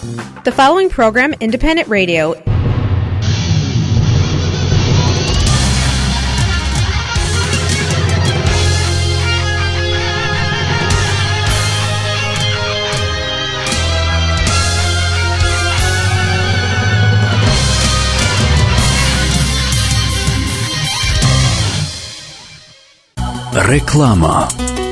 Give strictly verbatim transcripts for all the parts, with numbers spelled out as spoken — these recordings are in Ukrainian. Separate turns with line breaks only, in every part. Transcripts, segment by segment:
The following program, Independent Radio.
Реклама.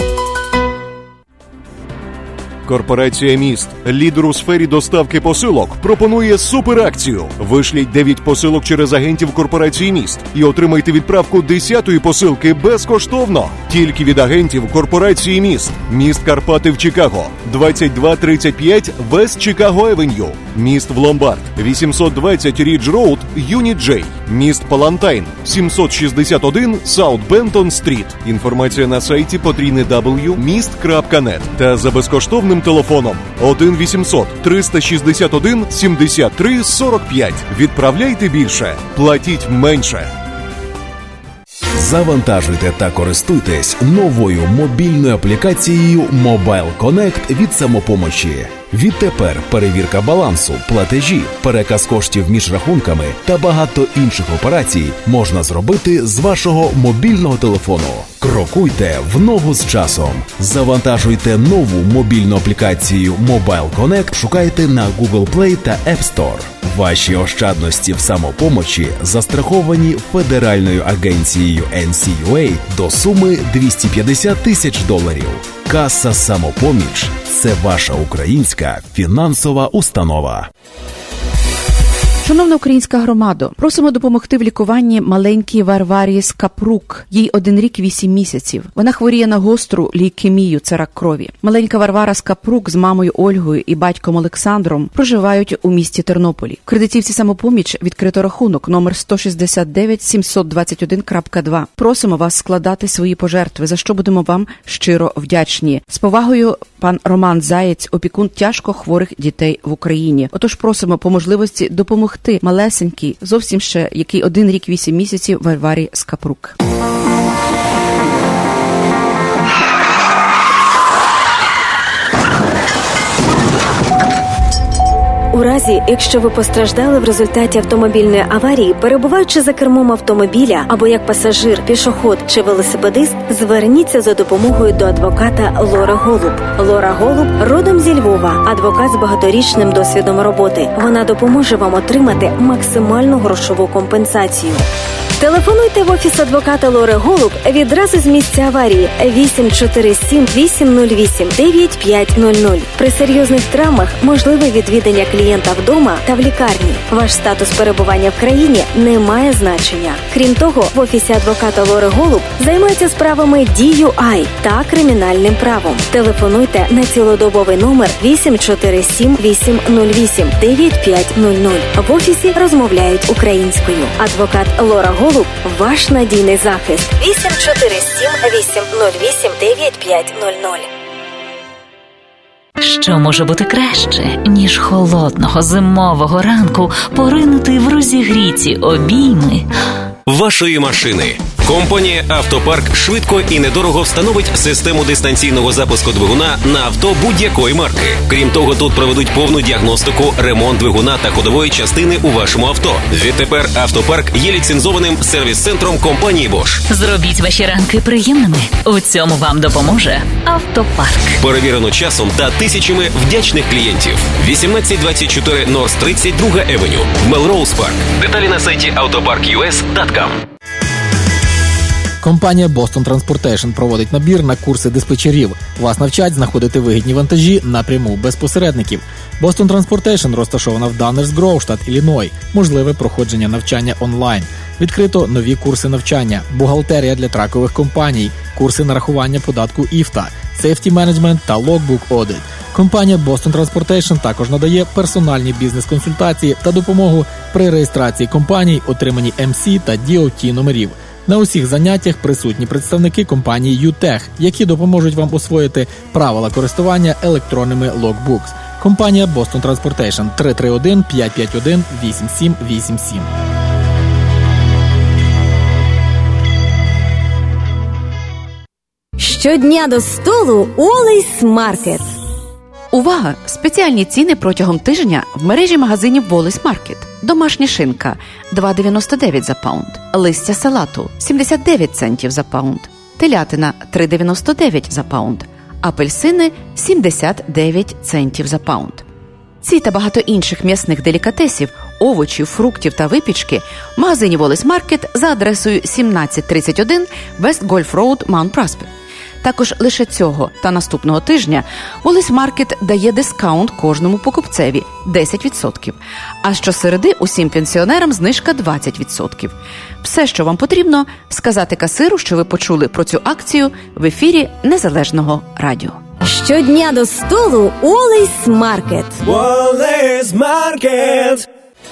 Корпорація «Міст», лідер у сфері доставки посилок, пропонує суперакцію. Вишліть дев'ять посилок через агентів корпорації «Міст» і отримайте відправку десятої посилки безкоштовно. Тільки від агентів корпорації «Міст». Міст Карпати в Чикаго, двадцять два тридцять п'ять Вест Чикаго Евеню. Міст в Ломбард, вісімсот двадцять Рідж Роуд, Юніт Джей. Міст Палантайн, сімсот шістдесят один Саут Бентон Стріт. Інформація на сайті потрійне дабл ю крапка міст крапка нет та за безкоштовним телефоном один вісімсот триста шістдесят один сімдесят три сорок п'ять. Відправляйте більше, платіть менше.
Завантажуйте та користуйтесь новою мобільною аплікацією Mobile Connect від «Самопомочі». Відтепер перевірка балансу, платежі, переказ коштів між рахунками та багато інших операцій можна зробити з вашого мобільного телефону. Крокуйте в ногу з часом. Завантажуйте нову мобільну аплікацію Mobile Connect, шукайте на Google Play та App Store. Ваші ощадності в «Самопомочі» застраховані Федеральною агенцією ен сі ю ей до суми двісті п'ятдесят тисяч доларів. Каса «Самопоміч» – це ваша українська фінансова установа.
Шановна українська громадо, просимо допомогти в лікуванні маленькій Варварі Скапрук. Їй один рік вісім місяців. Вона хворіє на гостру лейкемію, це рак крові. Маленька Варвара Скапрук з мамою Ольгою і батьком Олександром проживають у місті Тернополі. В кредитівці «Самопоміч» відкрито рахунок номер сто шістдесят дев'ять сімсот двадцять один крапка два. Просимо вас складати свої пожертви, за що будемо вам щиро вдячні. З повагою, пан Роман Заєць, опікун тяжко хворих дітей в Україні. Отож просимо по можливості допомогти малесенький, зовсім ще, який один рік вісім місяців Варварі Скапрук.
У разі, якщо ви постраждали в результаті автомобільної аварії, перебуваючи за кермом автомобіля або як пасажир, пішохід чи велосипедист, зверніться за допомогою до адвоката Лори Голуб. Лора Голуб родом зі Львова, адвокат з багаторічним досвідом роботи. Вона допоможе вам отримати максимальну грошову компенсацію. Телефонуйте в офіс адвоката Лори Голуб відразу з місця аварії вісім чотири сім вісім нуль вісім дев'ять п'ять нуль нуль. При серйозних травмах можливе відвідання клієнта вдома та в лікарні. Ваш статус перебування в країні не має значення. Крім того, в офісі адвоката Лори Голуб займаються справами ді ю ай та кримінальним правом. Телефонуйте на цілодобовий номер вісім чотири сім вісім нуль вісім дев'ять п'ять нуль нуль. В офісі розмовляють українською. Адвокат Лора Голуб – ваш надійний захист. вісім чотири сім вісім нуль вісім дев'ять п'ять нуль нуль.
Що може бути краще, ніж холодного зимового ранку поринути в розігріті обійми
вашої машини? Компанія «Автопарк» швидко і недорого встановить систему дистанційного запуску двигуна на авто будь-якої марки. Крім того, тут проведуть повну діагностику, ремонт двигуна та ходової частини у вашому авто. Відтепер «Автопарк» є ліцензованим сервіс-центром компанії Bosch.
Зробіть ваші ранки приємними. У цьому вам допоможе «Автопарк».
Перевірено часом та тисячами вдячних клієнтів. вісімнадцять двадцять чотири Норс тридцять друга Евеню в Мелроуз Парк. Деталі на сайті автопарк ю ес крапка ком.
Компанія Boston Transportation проводить набір на курси диспетчерів. Вас навчать знаходити вигідні вантажі напряму без посередників. Boston Transportation розташована в Даннерс Гроув, штат Ілліной. Можливе проходження навчання онлайн. Відкрито нові курси навчання, бухгалтерія для тракових компаній, курси нарахування податку і еф те ей, Safety Management та Logbook Audit. Компанія Boston Transportation також надає персональні бізнес-консультації та допомогу при реєстрації компаній, отриманні ем сі та ді о ті номерів. На усіх заняттях присутні представники компанії ю-Тех, які допоможуть вам освоїти правила користування електронними Logbooks. Компанія Boston Transportation три три один п'ять п'ять один вісім сім вісім сім.
Щодня до столу Олейс Маркет.
Увага! Спеціальні ціни протягом тижня в мережі магазинів Wallis Market. Домашня шинка – два дев'яносто дев'ять за паунд. Листя салату – сімдесят дев'ять центів за паунд. Телятина – три дев'яносто дев'ять за паунд. Апельсини – сімдесят дев'ять центів за паунд. Ці та багато інших м'ясних делікатесів, овочів, фруктів та випічки в магазині Wallis Market за адресою сімнадцять тридцять один West Golf Road, Mount Prospect. Також лише цього та наступного тижня Wallis Market дає дискаунт кожному покупцеві – десять відсотків, а щосереди усім пенсіонерам знижка двадцять відсотків. Все, що вам потрібно – сказати касиру, що ви почули про цю акцію в ефірі Незалежного радіо.
Щодня до столу Wallis Market.
Wallis Market.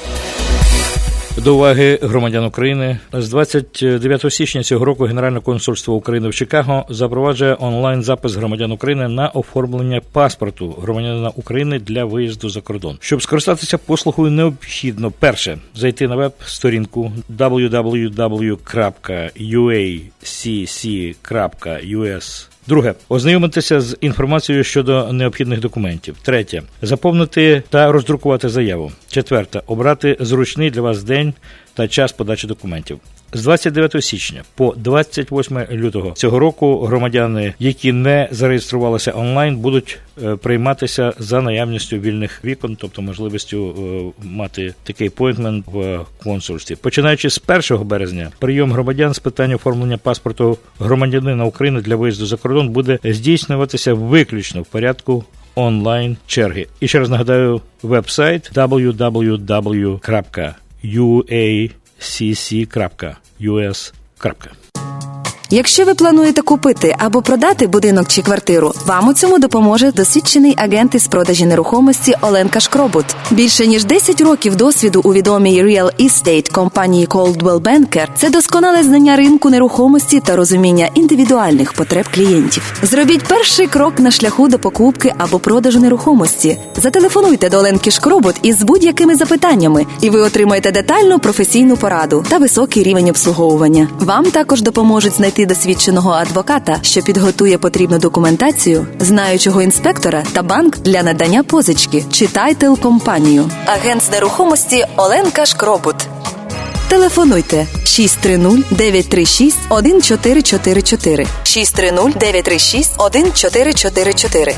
До уваги громадян України. З двадцять дев'ятого січня цього року Генеральне консульство України в Чикаго запроваджує онлайн-запис громадян України на оформлення паспорту громадянина України для виїзду за кордон. Щоб скористатися послугою, необхідно, перше, зайти на веб-сторінку дабл ю дабл ю дабл ю крапка ю ей сі сі крапка ю ес. Друге, ознайомитися з інформацією щодо необхідних документів. Третє, заповнити та роздрукувати заяву. Четверте, обрати зручний для вас день та час подачі документів. З двадцять дев'ятого січня по двадцять восьме лютого цього року громадяни, які не зареєструвалися онлайн, будуть е, прийматися за наявністю вільних вікон, тобто можливістю е, мати такий апойнтмент в консульстві. Починаючи з першого березня, прийом громадян з питань оформлення паспорту громадянина України для виїзду за кордон буде здійснюватися виключно в порядку онлайн черги. І ще раз нагадаю, веб-сайт дабл ю дабл ю дабл ю крапка ю ей сі сі крапка ю ес.
Якщо ви плануєте купити або продати будинок чи квартиру, вам у цьому допоможе досвідчений агент із продажі нерухомості Оленка Шкробут. Більше ніж десять років досвіду у відомій Real Estate компанії Coldwell Banker – це досконале знання ринку нерухомості та розуміння індивідуальних потреб клієнтів. Зробіть перший крок на шляху до покупки або продажу нерухомості. Зателефонуйте до Оленки Шкробут із будь-якими запитаннями, і ви отримаєте детальну професійну пораду та високий рівень обслуговування. Вам також допоможуть знайти досвідченого адвоката, що підготує потрібну документацію, знаючого інспектора та банк для надання позички чи тайтл-компанію. Агент з нерухомості Оленка Шкробут. Телефонуйте шість три нуль дев'ять три шість один чотири чотири чотири шість три нуль дев'ять три шість один чотири чотири чотири.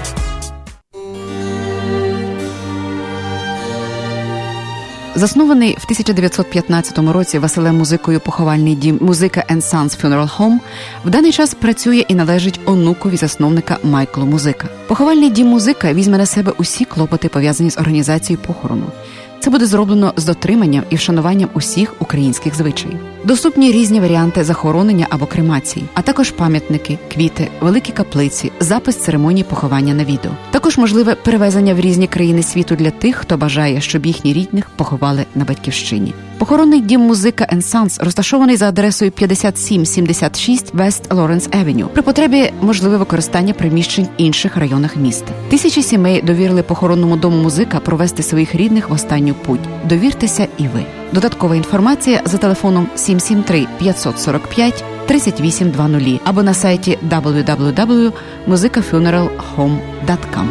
Заснований в тисяча дев'ятсот п'ятнадцятому році Василем Музикою поховальний дім «Музика енд Санс Funeral Home» в даний час працює і належить онукові засновника Майклу Музика. Поховальний дім «Музика» візьме на себе усі клопоти, пов'язані з організацією похорону. Це буде зроблено з дотриманням і вшануванням усіх українських звичаїв. Доступні різні варіанти захоронення або кремації, а також пам'ятники, квіти, великі каплиці, запис церемонії поховання на відео. Також можливе перевезення в різні країни світу для тих, хто бажає, щоб їхні рідних поховали на батьківщині. Похоронний дім «Музика енд Санс» розташований за адресою п'ятдесят сім сімдесят шість West Lawrence Avenue. При потребі можливе використання приміщень в інших районах міста. Тисячі сімей довірили похоронному дому «Музика» провести своїх рідних в останню путь. Довіртеся і ви. Додаткова інформація за телефоном сім сім три п'ять сорок п'ять тридцять вісім двадцять або на сайті дабл ю дабл ю дабл ю крапка музика фюнерал хоум крапка ком.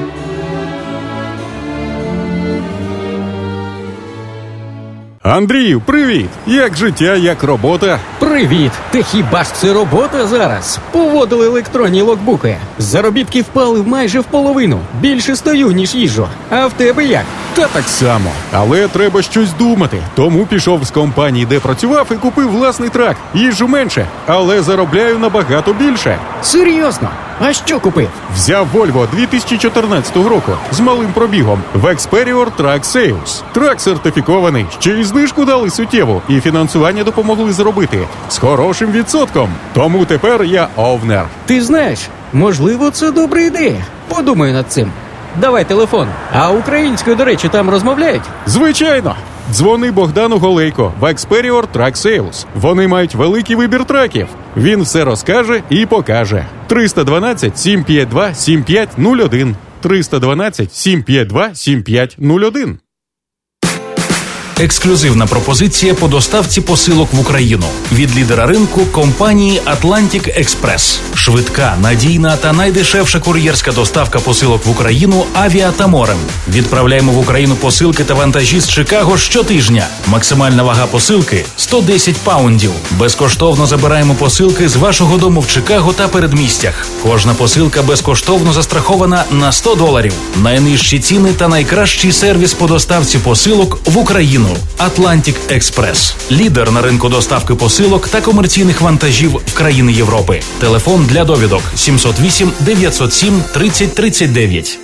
Андрію, привіт! Як життя, як робота?
Привіт! Та хіба ж це робота зараз? Поводили електронні логбуки. Заробітки впали майже в половину. Більше стою, ніж їжджу. А в тебе як?
Та так само. Але треба щось думати. Тому пішов з компанії, де працював, і купив власний трак. Їжджу менше, але заробляю набагато більше.
Серйозно? А що купив?
Взяв Volvo дві тисячі чотирнадцятого року з малим пробігом в Experior Truck Sales. Трак сертифікований, ще й знижку дали суттєву, і фінансування допомогли зробити з хорошим відсотком. Тому тепер я овнер.
Ти знаєш, можливо, це добра ідея. Подумаю над цим. Давай телефон. А українською, до речі, там розмовляють?
Звичайно. Дзвони Богдану Голейко в Experior Truck Sales. Вони мають великий вибір траків. Він все розкаже і покаже. триста дванадцять сім п'ять два сім п'ять нуль один триста дванадцять сім п'ять два сім п'ять нуль один.
Ексклюзивна пропозиція по доставці посилок в Україну від лідера ринку компанії Atlantic Express. Швидка, надійна та найдешевша кур'єрська доставка посилок в Україну авіа та морем. Відправляємо в Україну посилки та вантажі з Чикаго щотижня. Максимальна вага посилки – сто десять паундів. Безкоштовно забираємо посилки з вашого дому в Чикаго та передмістях. Кожна посилка безкоштовно застрахована на сто доларів. Найнижчі ціни та найкращий сервіс по доставці посилок в Україну. Atlantic Express. Лідер на ринку доставки посилок та комерційних вантажів в країни Європи. Телефон для довідок сімсот вісім дев'ятсот сім тридцять тридцять дев'ять.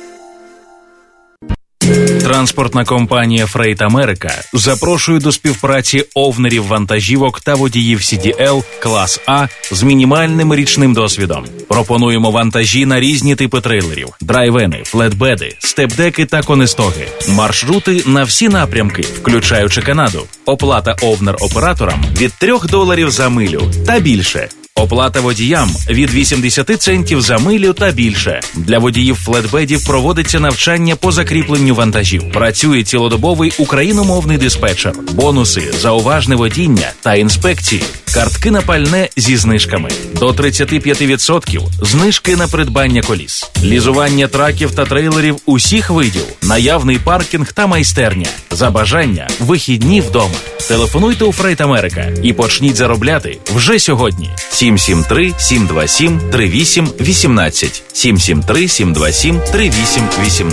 Транспортна компанія Freight America запрошує до співпраці овнерів вантажівок та водіїв сі ді ел клас А з мінімальним річним досвідом. Пропонуємо вантажі на різні типи трейлерів: драйвени, флетбеди, степдеки та конестоги. Маршрути на всі напрямки, включаючи Канаду. Оплата овнер-операторам від трьох доларів за милю та більше. Оплата водіям від вісімдесят центів за милю та більше. Для водіїв флетбедів проводиться навчання по закріпленню вантажів. Працює цілодобовий україномовний диспетчер. Бонуси за уважне водіння та інспекції. Картки на пальне зі знижками. До тридцять п'ять відсотків знижки на придбання коліс. Лізування траків та трейлерів усіх видів. Наявний паркінг та майстерня. За бажання – вихідні вдома. Телефонуйте у Freight America і почніть заробляти вже сьогодні. сім сім три сім два сім три вісім один вісім. сім сім три сім два сім три вісім один вісім.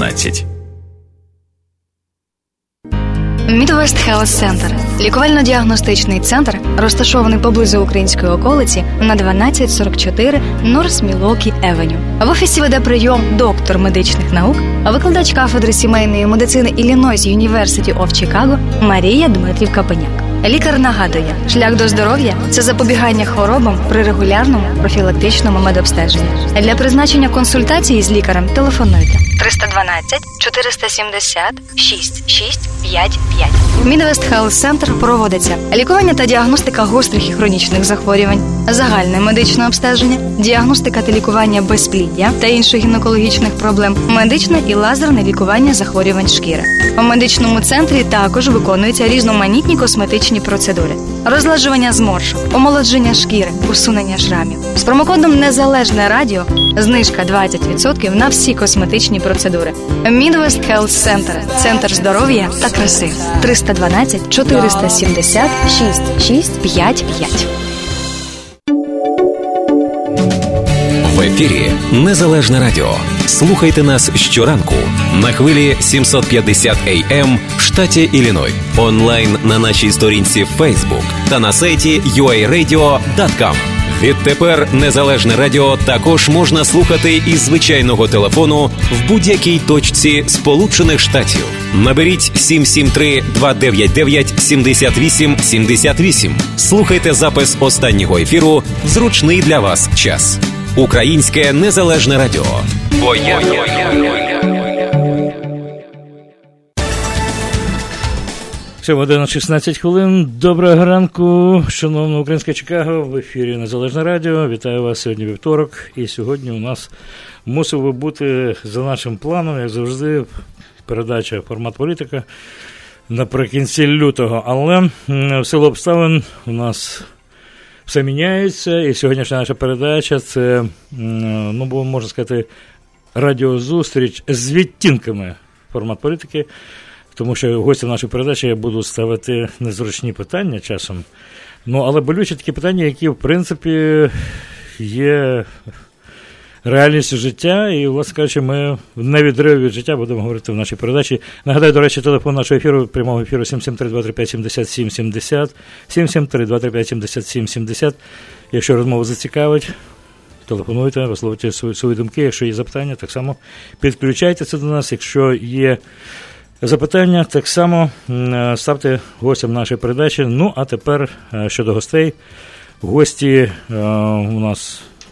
Midwest Health Center – лікувально-діагностичний центр, розташований поблизу української околиці на дванадцять сорок чотири North Milwaukee Avenue. В офісі веде прийом доктор медичних наук, викладач кафедри сімейної медицини Illinois University of Chicago Марія Дмитрів-Капеняк. Лікар нагадує, шлях до здоров'я – це запобігання хворобам при регулярному профілактичному медобстеженні. Для призначення консультації з лікарем телефонуйте триста дванадцять чотириста сімдесят шість шість п'ять п'ять. В Midwest Health Center проводиться лікування та діагностика гострих і хронічних захворювань, загальне медичне обстеження, діагностика та лікування безпліддя та інших гінекологічних проблем, медичне і лазерне лікування захворювань шкіри. У медичному центрі також виконуються різноманітні косметичні процедури: розладжування зморшок, омолодження шкіри, усунення шрамів. З промокодом «Незалежне радіо» знижка двадцять відсотків на всі косметичні процедури. Midwest Health Center – центр здоров'я та краси. триста дванадцять чотириста сімдесят шість шість п'ять п'ять.
В ефірі Незалежне радіо. Слухайте нас щоранку на хвилі сімсот п'ятдесят ей ем в штаті Ілліной, онлайн на нашій сторінці Facebook та на сайті ю ей радіо крапка ком. Відтепер Незалежне радіо також можна слухати із звичайного телефону в будь-якій точці Сполучених Штатів. Наберіть сім сім три два дев'ять дев'ять сім вісім сім вісім. Слухайте запис останнього ефіру в зручний для вас час. Українське Незалежне радіо. Бо я...
Це година шістнадцять хвилин. Доброго ранку, шановне українське Чикаго, в ефірі Незалежне радіо. Вітаю вас сьогодні вівторок. І сьогодні у нас мусив би бути за нашим планом, як завжди, передача «Формат політика» наприкінці лютого. Але в силу обставин у нас все міняється. І сьогоднішня наша передача – це, ну, можна сказати, радіозустріч з відтінками «Формат політики». Тому що гостям нашої передачі я буду ставити незручні питання часом. Ну, але болючі такі питання, які, в принципі, є реальністю життя. І, власне кажучи, ми в невідриві від життя будемо говорити в нашій передачі. Нагадаю, до речі, телефон нашого ефіру, прямого ефіру сім сім три два три п'ять сім сім сім сім. сім сім три два три п'ять сім сім сім. Якщо розмова зацікавить, телефонуйте, висловлюйте свої, свої думки. Якщо є запитання, так само підключайтеся до нас. Якщо є запитання, так само ставте гостям нашої передачі. Ну, а тепер щодо гостей. Гості у нас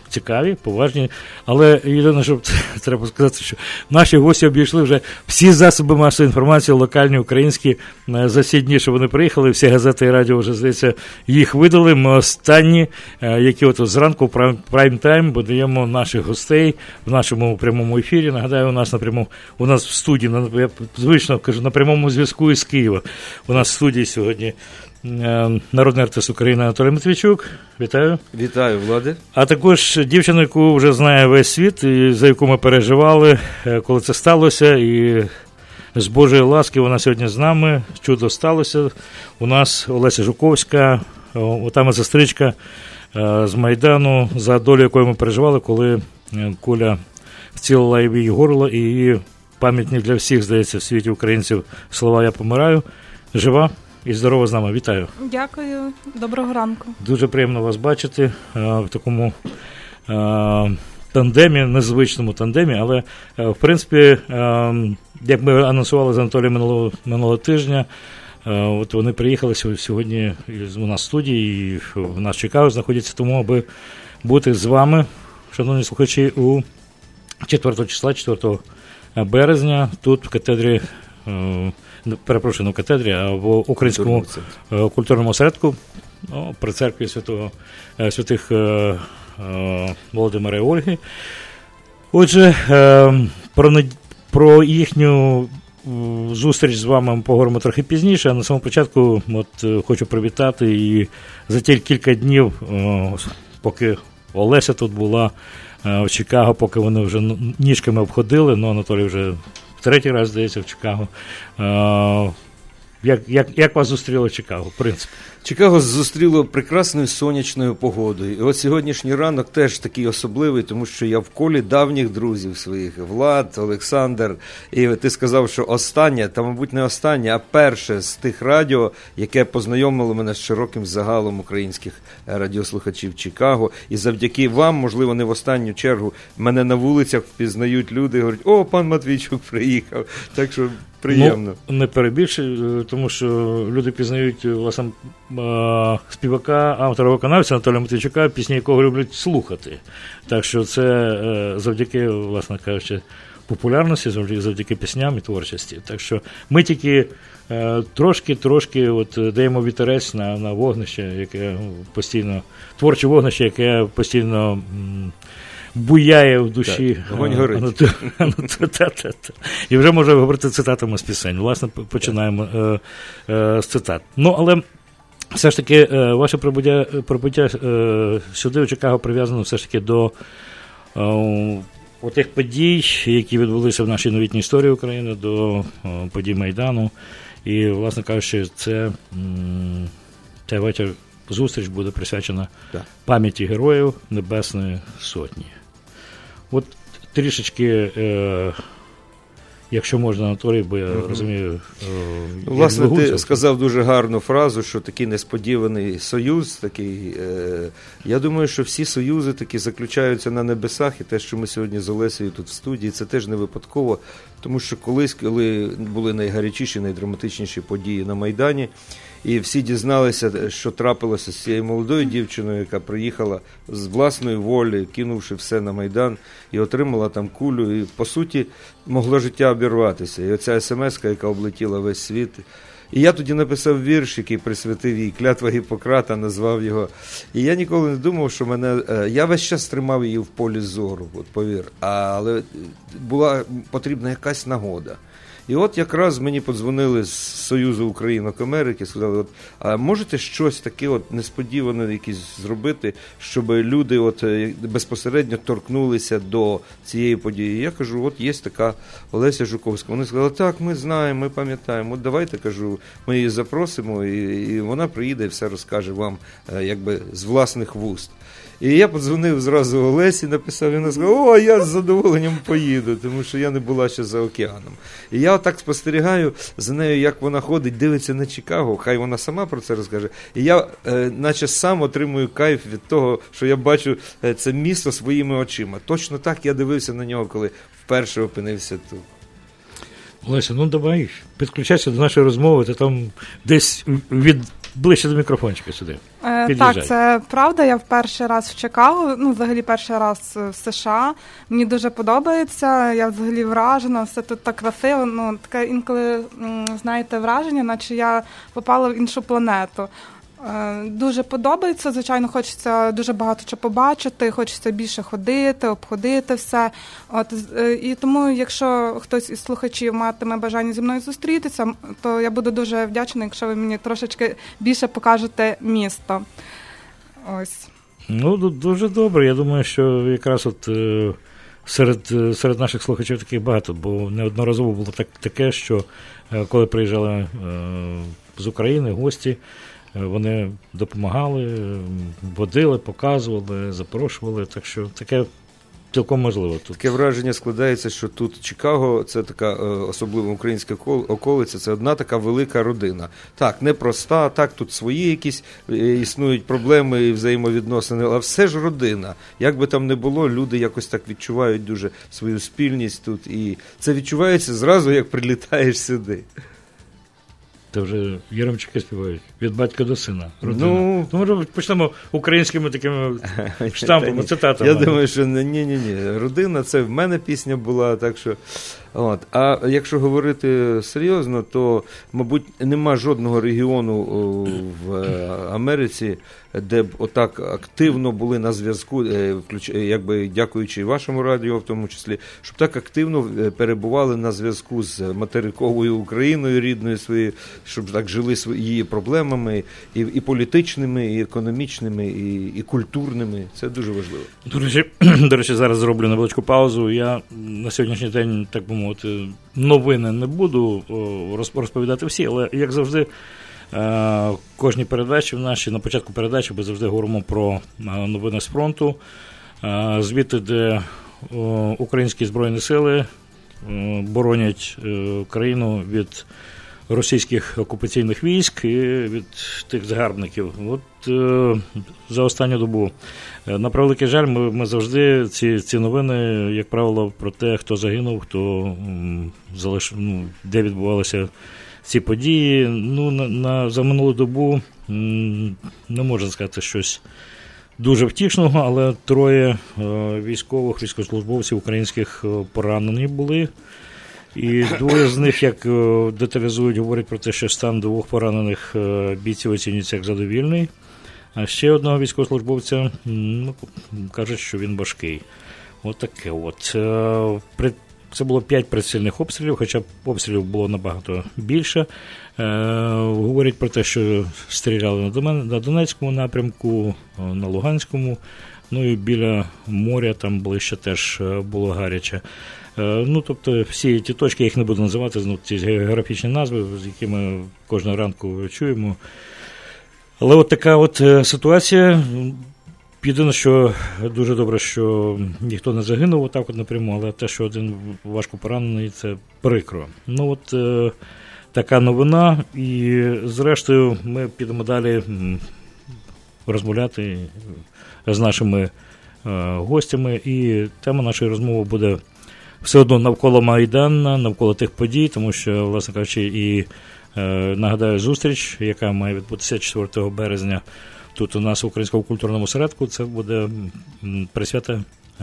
цікаві, поважні. Але єдине, що треба сказати, що наші гості обійшли вже всі засоби масової інформації, локальні, українські, за ці дні, що вони приїхали, всі газети і радіо вже, здається, їх видали. Ми останні, які от зранку в прайм-тайм подаємо наших гостей в нашому прямому ефірі. Нагадаю, у нас напряму, у нас в студії, я звично кажу, на прямому зв'язку із Києва. У нас в студії сьогодні народний артист України Анатолій Матвійчук. Вітаю.
Вітаю, Влади.
А також дівчину, яку вже знає весь світ, і за яку ми переживали, коли це сталося, і з Божої ласки вона сьогодні з нами. Чудо сталося. У нас Олеся Жуковська, отама сестричка з Майдану, за долю якої ми переживали, коли куля вцілила її горло, і її пам'ятні для всіх, здається, в світі українців слова «Я помираю». Жива і здорова з нами. Вітаю.
Дякую. Доброго ранку.
Дуже приємно вас бачити в такому тандемі, незвичному тандемі, але, в принципі, як ми анонсували з Анатолієм минулого, минулого тижня, от вони приїхали сьогодні у нас в студії, і в нас Чикаго знаходяться, тому аби бути з вами, шановні слухачі, у четвертого числа, четвертого березня, тут в катедрі, перепрошую, не в катедрі, а в Українському культурному осередку, ну, при церкві святого, святих Володимира і Ольги. Отже, про, про їхню зустріч з вами ми поговоримо трохи пізніше, а на самому початку от, хочу привітати, і за ті кілька днів, поки Олеся тут була в Чикаго, поки вони вже ніжками обходили, ну, Анатолій вже в третій раз, здається, в Чикаго. Як, як, як вас зустріло Чикаго, в принципі?
Чикаго зустріло прекрасною сонячною погодою. І от сьогоднішній ранок теж такий особливий, тому що я в колі давніх друзів своїх. Влад, Олександр. І ти сказав, що останнє, та, мабуть, не останнє, а перше з тих радіо, яке познайомило мене з широким загалом українських радіослухачів Чикаго. І завдяки вам, можливо, не в останню чергу, мене на вулицях впізнають люди і говорять: о, пан Матвійчук приїхав. Так що приємно.
Ну, не перебільшуй, тому що люди пізнають власне співака, автора, виконавця Анатолія Матвійчука, пісні якого люблять слухати. Так що це завдяки, власне кажучи, популярності, завдяки пісням і творчості. Так що ми тільки трошки-трошки от даємо вітерець на, на вогнище, яке постійно, творче вогнище, яке постійно буяє в душі.
Так, вогонь горить.
І вже можна говорити цитатами з пісень. Власне, починаємо е, е, з цитат. Ну, але все ж таки, е, ваше прибуття, прибуття е, сюди, у Чикаго, прив'язано все ж таки до е, тих подій, які відбулися в нашій новітній історії України, до е, подій Майдану. І, власне кажучи, це м, цей вечір, зустріч буде присвячена
так.
пам'яті героїв Небесної Сотні. От трішечки, е, якщо можна, Анатолій, бо я mm-hmm. розумію... Е,
Власне, ти сказав дуже гарну фразу, що такий несподіваний союз, такий, е, я думаю, що всі союзи такі заключаються на небесах, і те, що ми сьогодні з Олесею тут в студії, це теж не випадково, тому що колись, коли були найгарячіші, найдраматичніші події на Майдані, і всі дізналися, що трапилося з цією молодою дівчиною, яка приїхала з власної волі, кинувши все на Майдан, і отримала там кулю, і, по суті, могло життя обірватися. І оця смс-ка, яка облетіла весь світ. І я тоді написав вірш, який присвятив їй, «Клятва Гіппократа», назвав його. І я ніколи не думав, що мене... Я весь час тримав її в полі зору, от повір. Але була потрібна якась нагода. І от якраз мені подзвонили з Союзу Українок Америки, сказали: от, а можете щось таке от несподіване якісь зробити, щоб люди от безпосередньо торкнулися до цієї події? Я кажу: от є така Олеся Жуковська. Вони сказали: так, ми знаємо, ми пам'ятаємо, от давайте, кажу, ми її запросимо, і, і вона приїде і все розкаже вам якби з власних вуст. І я подзвонив зразу Олесі, написав, і вона сказала: о, я з задоволенням поїду, тому що я не була ще за океаном. І я отак спостерігаю за нею, як вона ходить, дивиться на Чикаго, хай вона сама про це розкаже. І я е, наче сам отримую кайф від того, що я бачу е, це місто своїми очима. Точно так я дивився на нього, коли вперше опинився тут.
Олеся, ну давай, підключайся до нашої розмови, ти там десь від ближче до мікрофончика сюди.
Е, так, це правда. Я в перший раз в Чикаго, ну, взагалі перший раз в США. Мені дуже подобається, я взагалі вражена, все тут так красиво. Ну, таке інколи, знаєте, враження, наче я попала в іншу планету. Дуже подобається, звичайно, хочеться дуже багато чого побачити, хочеться більше ходити, обходити все. От, і тому, якщо хтось із слухачів матиме бажання зі мною зустрітися, то я буду дуже вдячна, якщо ви мені трошечки більше покажете місто. Ось.
Ну, дуже добре. Я думаю, що якраз от серед, серед наших слухачів таких багато, бо неодноразово було так, таке, що коли приїжджали з України гості, вони допомагали, водили, показували, запрошували, так що таке цілком можливо тут.
Таке враження складається, що тут Чикаго, це така особливо українська околиця, це одна така велика родина. Так, непроста, так, тут свої якісь існують проблеми і взаємовідносини, але все ж родина. Як би там не було, люди якось так відчувають дуже свою спільність тут, і це відчувається зразу, як прилітаєш сюди.
Це вже Єремчуки співають. Від батька до сина. Родина. Ну, ну може, почнемо українськими такими штампами, цитатами.
Я думаю, що ні-ні-ні. Родина, це в мене пісня була, так що... От. А якщо говорити серйозно, то, мабуть, нема жодного регіону в Америці, де б отак активно були на зв'язку, якби дякуючи вашому радіо в тому числі, щоб так активно перебували на зв'язку з материковою Україною, рідною своєю, щоб так жили її проблемами і, і політичними, і економічними, і, і культурними. Це дуже важливо.
До речі, до речі, зараз зроблю невеличку паузу. Я на сьогоднішній день, так би мовити, новини не буду розповідати всі, але, як завжди, кожній передачі в нашій, на початку передачі ми завжди говоримо про новини з фронту, звідти, де українські Збройні сили боронять країну від російських окупаційних військ і від тих загарбників. От за останню добу, на превеликий жаль, ми, ми завжди ці, ці новини, як правило, про те, хто загинув, хто залиш, ну, де відбувалися ці події. Ну, на, на, за минулу добу не можна сказати щось дуже втішного, але троє військових, військовослужбовців українських поранені були. І двоє з них, як деталізують, говорять про те, що стан двох поранених бійців оцінюється як задовільний. А ще одного військовослужбовця, ну, кажуть, що він важкий. От таке от. Це було п'ять прицільних обстрілів, хоча обстрілів було набагато більше. Говорять про те, що стріляли на Донецькому напрямку, на Луганському, ну і біля моря там ближче теж було гаряче. Ну, тобто, всі ті точки, я їх не буду називати, ну, ці географічні назви, з якими кожного ранку чуємо. Але от така от ситуація. Єдине, що дуже добре, що ніхто не загинув отак от напряму, але те, що один важко поранений, це прикро. Ну, от е, така новина, і зрештою ми підемо далі розмовляти з нашими е, гостями, і тема нашої розмови буде все одно навколо Майдану, навколо тих подій, тому що, власне кажучи, і е, нагадаю зустріч, яка має відбутися четвертого березня тут у нас в Українському культурному осередку, це буде присвята е,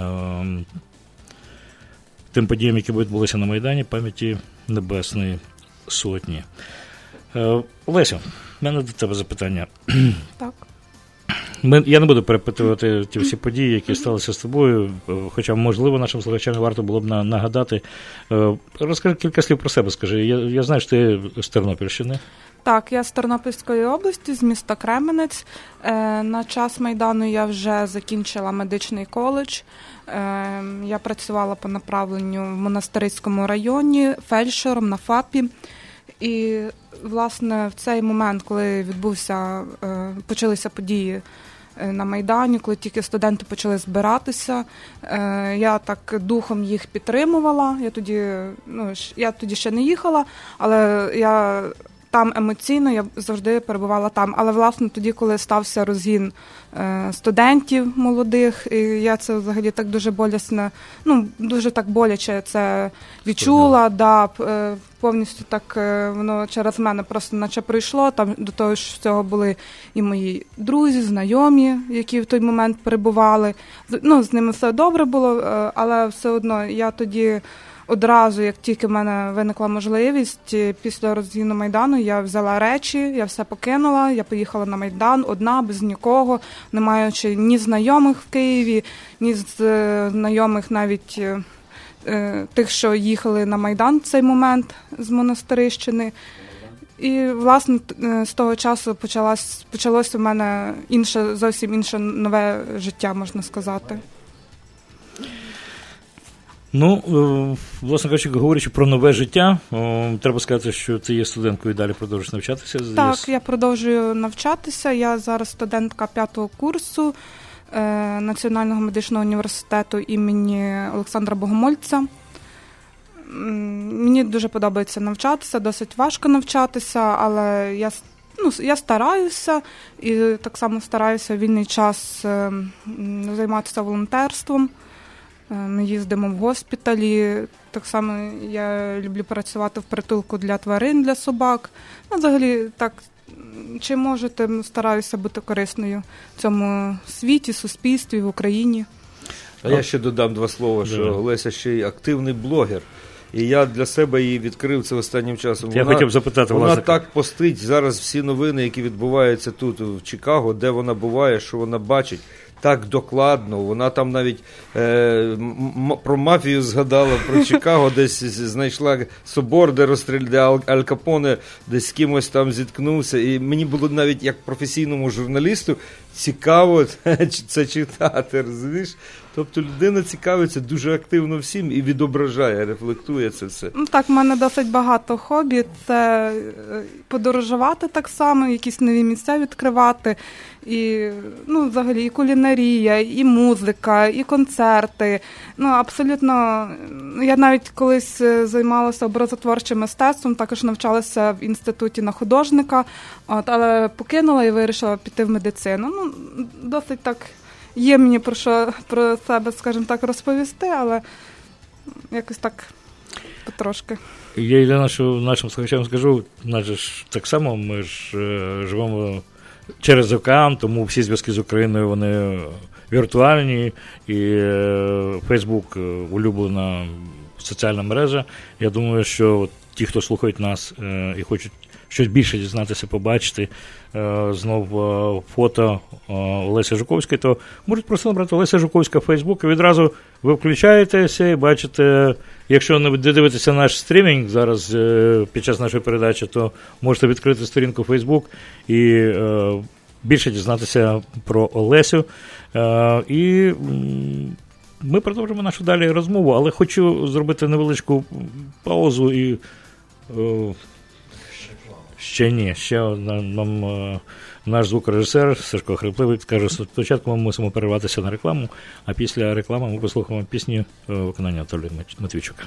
тим подіям, які відбулися на Майдані, пам'яті Небесної Сотні. Е, Лесю, в мене до тебе запитання.
Так.
Ми, я не буду перепитувати ті всі події, які сталися з тобою, хоча, можливо, нашим слухачам варто було б нагадати. Розкажи кілька слів про себе, скажи. Я, я знаю, що ти з Тернопільщини.
Так, я з Тернопільської області, з міста Кременець. На час Майдану я вже закінчила медичний коледж. Я працювала по направленню в Монастириському районі, фельдшером на ФАПі. І, власне, в цей момент, коли відбувся, почалися події на Майдані, коли тільки студенти почали збиратися, я так духом їх підтримувала. Я тоді, ну, я тоді ще не їхала, але я там емоційно я завжди перебувала там. Але, власне, тоді, коли стався розгін студентів молодих, і я це взагалі так дуже болісно, ну, дуже так боляче це відчула, да, повністю так воно через мене просто наче пройшло. Там до того ж всього були і мої друзі, знайомі, які в той момент перебували. Ну, з ними все добре було, але все одно я тоді одразу, як тільки в мене виникла можливість, після розгону Майдану я взяла речі, я все покинула, я поїхала на Майдан одна, без нікого, не маючи ні знайомих в Києві, ні знайомих навіть тих, що їхали на Майдан в цей момент з Монастирищини. І, власне, з того часу почалось, почалося в мене інше, зовсім інше нове життя, можна сказати.
Ну, власне кажучи, говорячи про нове життя, треба сказати, що ти є студенткою і далі продовжуєш навчатися.
Так, я продовжую навчатися. Я зараз студентка п'ятого курсу Національного медичного університету імені Олександра Богомольця. Мені дуже подобається навчатися, досить важко навчатися, але я, ну, я стараюся і так само стараюся в вільний час займатися волонтерством. Ми їздимо в госпіталі, так само я люблю працювати в притулку для тварин, для собак. Ну, взагалі, так, чи можете, стараюся бути корисною в цьому світі, суспільстві, в Україні.
А я ще додам два слова, що Олеся ще й активний блогер. І я для себе її відкрив це останнім часом.
Я
вона,
хотів запитати,
вона
власне.
так постить зараз всі новини, які відбуваються тут, в Чикаго, де вона буває, що вона бачить. Так докладно, вона там навіть е, м- про мафію згадала, про Чикаго, десь знайшла собор, де розстріляли, де Аль, Аль Капоне десь з кимось там зіткнувся. І мені було навіть як професійному журналісту цікаво це читати, розумієш? Тобто людина цікавиться дуже активно всім і відображає, рефлектує це все.
Ну так, в мене досить багато хобі. Це подорожувати так само, якісь нові місця відкривати. І, ну, взагалі, і кулінарія, і музика, і концерти. Ну, абсолютно, я навіть колись займалася образотворчим мистецтвом, також навчалася в інституті на художника, от, але покинула і вирішила піти в медицину. Ну, досить так, є мені про що про себе, скажімо так, розповісти, але якось так потрошки.
Я і для нашого, нашим слухачам скажу, наче ж так само, ми ж е, живемо через океан, тому всі зв'язки з Україною, вони віртуальні, і Фейсбук – улюблена соціальна мережа. Я думаю, що от ті, хто слухають нас е, і хочуть щось більше дізнатися, побачити, е, знов е, фото е, Олесі Жуковської, то можуть просто набрати Олеся Жуковська в Фейсбук, і відразу ви включаєтеся і бачите, якщо не дивитеся наш стрімінг зараз е, під час нашої передачі, то можете відкрити сторінку Фейсбук і е, більше дізнатися про Олесю. Е, і м, ми продовжимо нашу далі розмову, але хочу зробити невеличку паузу і е, ще ні, ще нам е, наш звукорежисер Сашко Хрипливий каже, що спочатку ми мусимо перерватися на рекламу, а після реклами ми послухаємо пісню е, виконання Анатолія Матвійчука.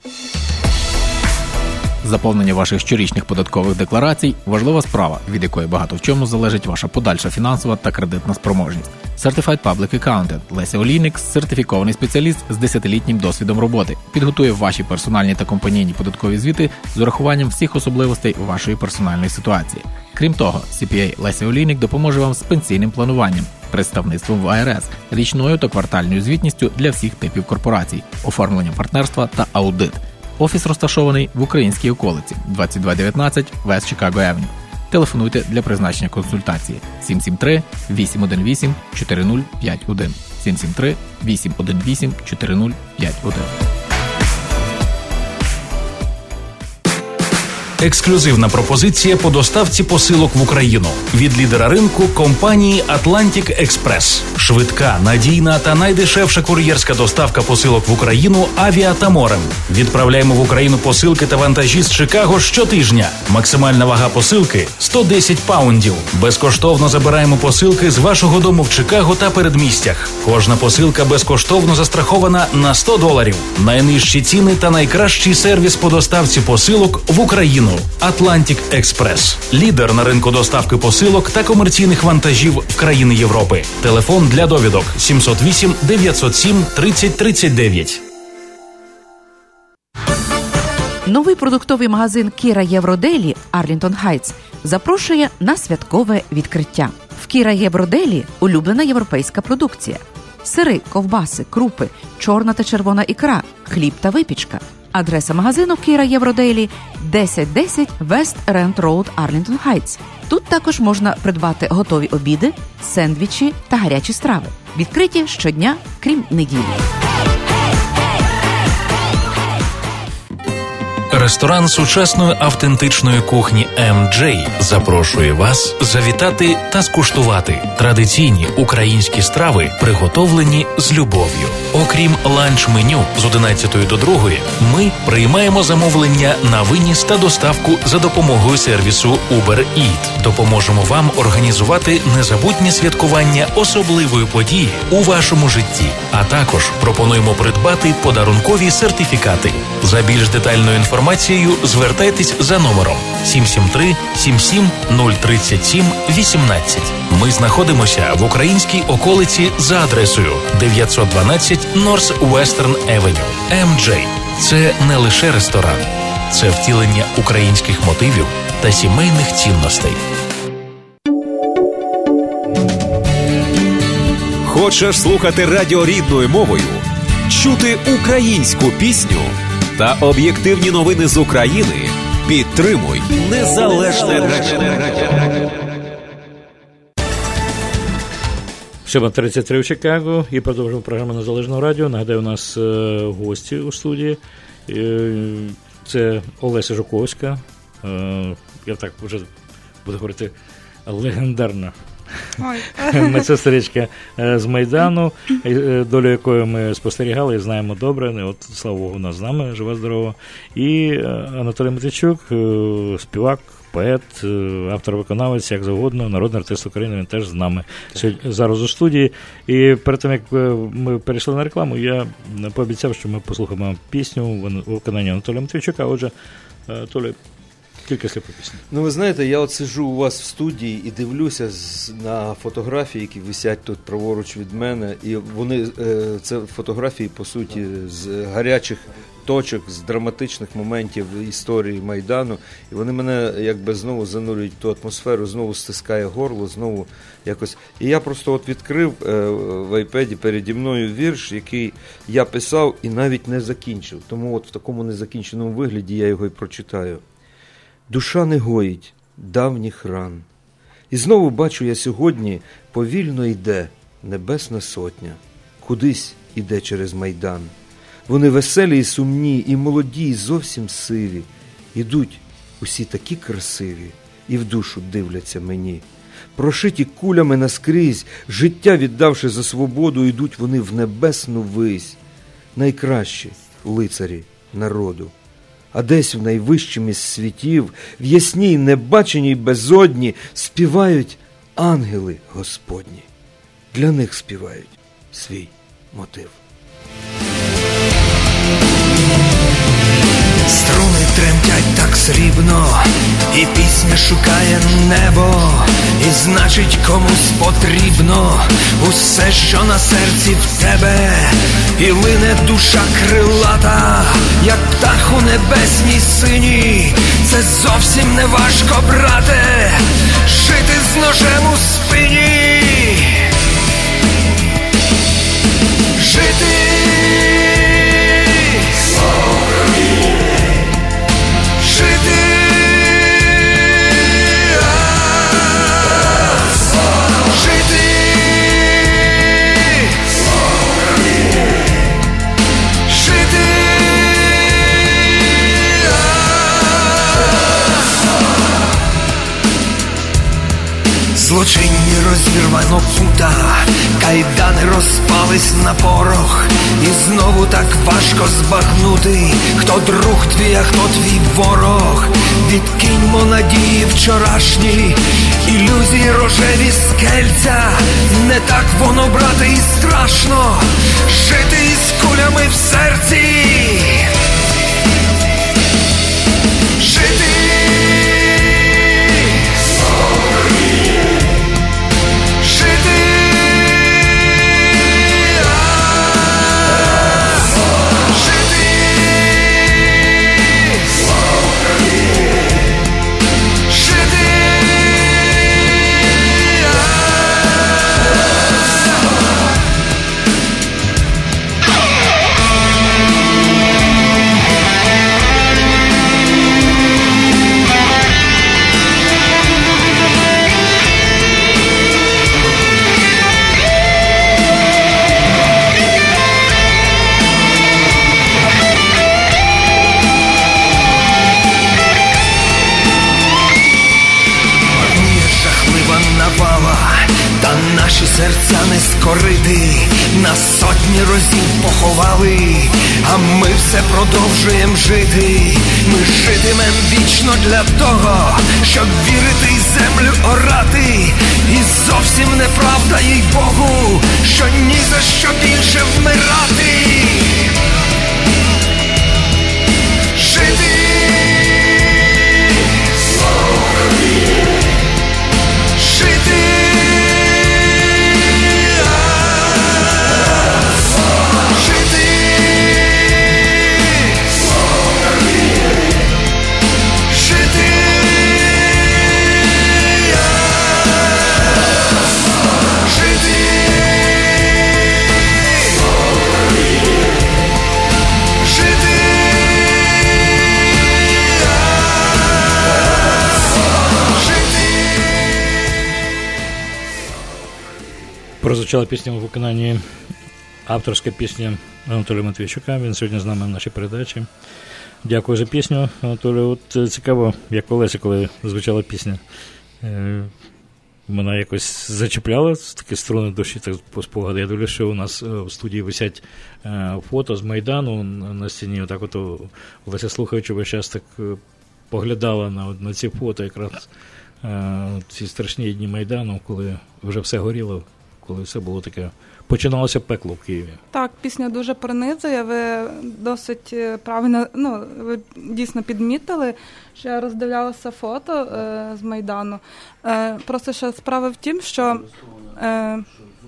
Заповнення ваших щорічних податкових декларацій – важлива справа, від якої багато в чому залежить ваша подальша фінансова та кредитна спроможність. Certified Public Accountant Леся Олійник – сертифікований спеціаліст з десятилітнім досвідом роботи. Підготує ваші персональні та компанійні податкові звіти з урахуванням всіх особливостей вашої персональної ситуації. Крім того, сі пі ей Леся Олійник допоможе вам з пенсійним плануванням, представництвом в а ер ес, річною та квартальною звітністю для всіх типів корпорацій, оформленням партнерства та аудит. Офіс розташований в українській околиці, двадцять два дев'ятнадцять West Chicago Avenue. Телефонуйте для призначення консультації сім сім три вісім один вісім чотири нуль п'ять один сім сім три вісім один вісім чотири нуль п'ять один.
Ексклюзивна пропозиція по доставці посилок в Україну від лідера ринку компанії Atlantic Express. Швидка, надійна та найдешевша кур'єрська доставка посилок в Україну авіа та морем. Відправляємо в Україну посилки та вантажі з Чикаго щотижня. Максимальна вага посилки – сто десять паундів. Безкоштовно забираємо посилки з вашого дому в Чикаго та передмістях. Кожна посилка безкоштовно застрахована на сто доларів. Найнижчі ціни та найкращий сервіс по доставці посилок в Україну. ціну. Atlantic Express – лідер на ринку доставки посилок та комерційних вантажів в країни Європи. Телефон для довідок сім ноль вісім дев'ятсот сім тридцять тридцять дев'ять.
Новий продуктовий магазин Кіра Євроделі Арлінтон Хайтс запрошує на святкове відкриття. В Кіра Євроделі улюблена європейська продукція. Сири, ковбаси, крупи, чорна та червона ікра, хліб та випічка. Адреса магазину Кіра Євроделі десять десять West Rent Road, Арлінтон Хайтс. Тут також можна придбати готові обіди, сендвічі та гарячі страви. Відкриті щодня, крім неділі.
Ресторан сучасної автентичної кухні ем джей запрошує вас завітати та скуштувати традиційні українські страви, приготовлені з любов'ю. Окрім ланч-меню з одинадцятої до другої, ми приймаємо замовлення на виніс та доставку за допомогою сервісу Uber Eat. Допоможемо вам організувати незабутнє святкування особливої події у вашому житті, а також пропонуємо придбати подарункові сертифікати. За більш детальною інформацією звертайтесь за номером сім сім три сім сім нуль тридцять сім вісімнадцять. Ми знаходимося в українській околиці за адресою дев'ятсот дванадцять North Western Avenue. ем джей – це не лише ресторан, це втілення українських мотивів та сімейних цінностей.
Хочеш слухати радіо рідною мовою? Чути українську пісню та об'єктивні новини з України? Підтримуй незалежне радіо.
сьома тридцять три у Чикаго і продовжуємо програму Незалежного радіо. Нагадаю, у нас е, гості у студії. Е, це Олеся Жуковська. Е, я так вже буду говорити легендарна медсестричка з Майдану, долю якої ми спостерігали і знаємо добре. От, слава Богу, вона з нами, жива-здорова. І Анатолій Матвійчук, співак, поет, автор-виконавець, як завгодно, народний артист України, він теж з нами зараз у студії. І перед тим, як ми перейшли на рекламу, я пообіцяв, що ми послухаємо пісню у виконанні Анатолія Матвійчука. Отже, Анатолій, кілька слів про пісню.
Ну, ви знаєте, я от сиджу у вас в студії і дивлюся на фотографії, які висять тут праворуч від мене, і вони, це фотографії, по суті, з гарячих точок, з драматичних моментів історії Майдану, і вони мене якби знову занурюють в ту атмосферу, знову стискає горло, знову якось. І я просто от відкрив в айпеді переді мною вірш, який я писав і навіть не закінчив. Тому от в такому незакінченому вигляді я його і прочитаю. Душа не гоїть давніх ран. І знову бачу я сьогодні, повільно йде Небесна Сотня. Кудись іде через Майдан. Вони веселі і сумні, і молоді, і зовсім сиві. Ідуть усі такі красиві, і в душу дивляться мені. Прошиті кулями наскрізь, життя віддавши за свободу, ідуть вони в небесну вись. Найкращі лицарі народу. А десь в найвищім із світів, в ясній небаченій безодні, співають ангели Господні. Для них співають свій мотив.
Струни тремтять так срібно, і пісня шукає небо, і значить комусь потрібно усе, що на серці в тебе, і лине душа крилата, як птах у небесній сині. Це зовсім не важко, брате, жити з ножем у спині. Жити злочинні розірвано пута, кайдани розпались на порох, і знову так важко збагнути, хто друг твій, а хто твій ворог. Відкиньмо надії вчорашні, ілюзії рожеві скельця. Не так воно, брате, і страшно жити із кулями в серці. Жити вмирати, нас сотні разів поховали, а ми все продовжуємо жити. Ми житимем вічно для того, щоб вірити й землю орати. І зовсім неправда, їй Богу, що ні за що більше вмирати. Жити, жити, жити, жити.
Прозвучала пісня у виконанні, авторська пісня Анатолія Матвійчука. Він сьогодні з нами в нашій передачі. Дякую за пісню, Анатолію. От цікаво, як Олеся, коли звучала пісня, вона якось зачепляла такі струни душі, так по спогаду. Я дивлюся, що у нас в студії висять фото з Майдану на стіні. Отак от Олеся, слухаючи, весь час так поглядала на, на ці фото, якраз ці страшні дні Майдану, коли вже все горіло, коли все було таке, починалося пекло в Києві.
Так, пісня дуже пронизує, ви досить правильно, ну, ви дійсно підмітили, що я роздивлялася фото е, з Майдану. Е, просто що справа в тім, що, е,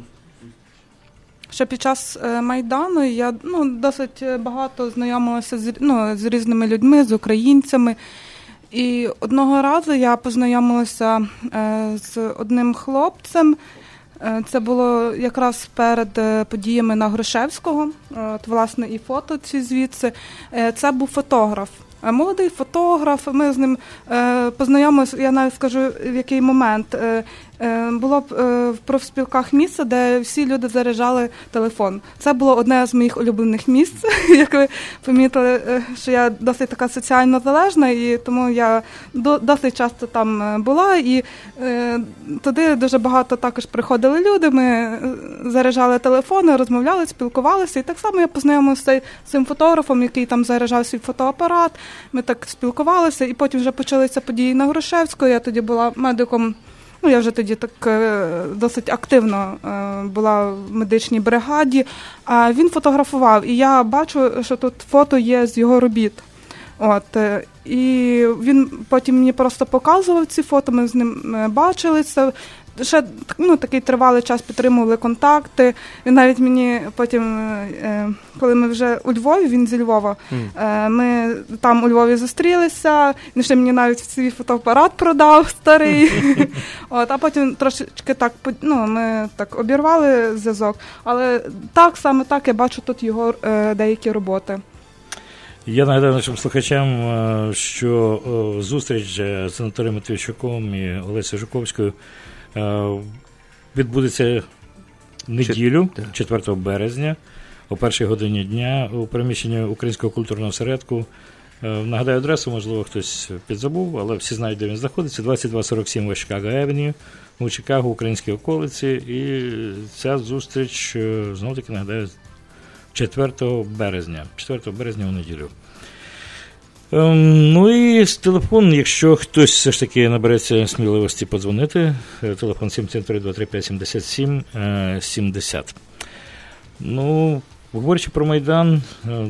що під час Майдану я ну, досить багато знайомилася з, ну, з різними людьми, з українцями. І одного разу я познайомилася е, з одним хлопцем. Це було якраз перед подіями на Грушевського, от, власне, і фото ці звідси. Це був фотограф, молодий фотограф, ми з ним познайомилися, я навіть скажу, в який момент. Було б в профспілках місце, де всі люди заряджали телефон. Це було одне з моїх улюблених місць, як ви помітили, що я досить така соціально залежна, і тому я досить часто там була, і туди дуже багато також приходили люди, ми заряджали телефони, розмовляли, спілкувалися, і так само я познайомилася з цим фотографом, який там заряджав свій фотоапарат, ми так спілкувалися, і потім вже почалися події на Грушевського, я тоді була медиком. Ну, я вже тоді так досить активно була в медичній бригаді, а він фотографував, і я бачу, що тут фото є з його робіт. От, і він потім мені просто показував ці фото, ми з ним бачилися, ще ну, такий тривалий час підтримували контакти. Він навіть мені потім, коли ми вже у Львові, він зі Львова, mm. ми там у Львові зустрілися, він ще мені навіть свій фотоапарат продав старий. От, а потім трошечки так, ну, ми так обірвали зв'язок. Але так, саме так я бачу тут його деякі роботи.
Я нагадаю нашим слухачам, що зустріч з Анатолієм Матвійчуком і Олесею Жуковською відбудеться неділю, четвертого березня, о першій годині дня у приміщенні Українського культурного осередку. Нагадаю адресу, можливо, хтось підзабув, але всі знають, де він знаходиться. двадцять два сорок сім West Chicago Avenue у Чикаго, українській околиці. І ця зустріч, знову-таки, нагадаю, четвертого березня. четвертого березня у неділю. Ну і телефон, якщо хтось все ж таки набереться сміливості подзвонити, телефон сім три два три п'ять сімдесят сім сімдесят. Ну, говорячи про Майдан,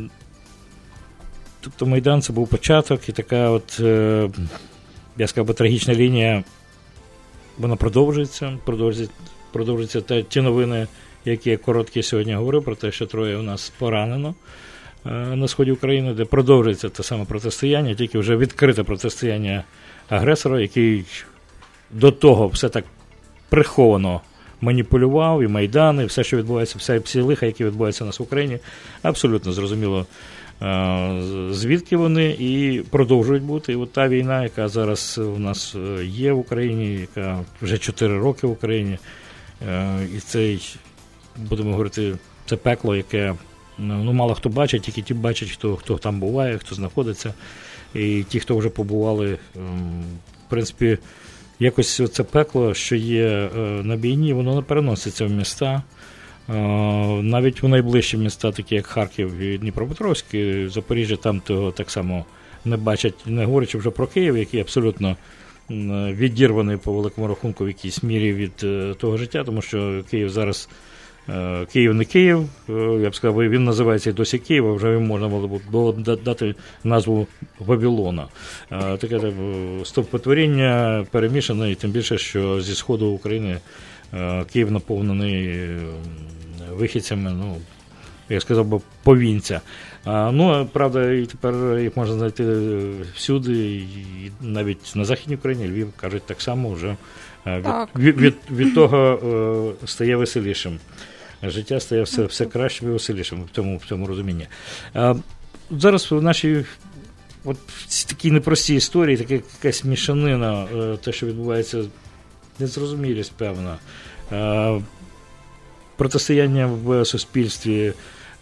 тобто Майдан це був початок, і така от, я сказав би, трагічна лінія, вона продовжується, продовжується, продовжується та, ті новини, які я короткі сьогодні говорив, про те, що троє у нас поранено на сході України, де продовжується те саме протистояння, тільки вже відкрите протистояння агресора, який до того все так приховано маніпулював, і Майдан, і все, що відбувається, вся, всі лиха, які відбуваються у нас в Україні, абсолютно зрозуміло, звідки вони, і продовжують бути. І от та війна, яка зараз у нас є в Україні, яка вже чотири роки в Україні, і цей, будемо говорити, це пекло, яке ну, мало хто бачить, тільки ті бачать, хто, хто там буває, хто знаходиться. І ті, хто вже побували, в принципі, якось це пекло, що є на війні, воно не переноситься в міста. Навіть у найближчі міста, такі як Харків і Дніпропетровськ, Запоріжжя, там того так само не бачать, не говорячи вже про Київ, який абсолютно відірваний по великому рахунку в якійсь мірі від того життя, тому що Київ зараз, Київ не Київ, я б сказав, він називається і досі Київ, а вже можна було б дати назву Вавилона. Таке стовпотворіння перемішане, і тим більше, що зі сходу України Київ наповнений вихідцями, ну, я сказав би, повінця. А, ну, правда, і тепер їх можна знайти всюди, і навіть на Західній Україні, Львів, кажуть, так само вже від, від, від, від того е, стає веселішим. Життя стає все, все кращим і веселішим в цьому, в цьому розумінні. А, зараз в нашій от, в такій непростій історії, така якась мішанина, е, те, що відбувається, незрозумілість, певна, е, протистояння в суспільстві,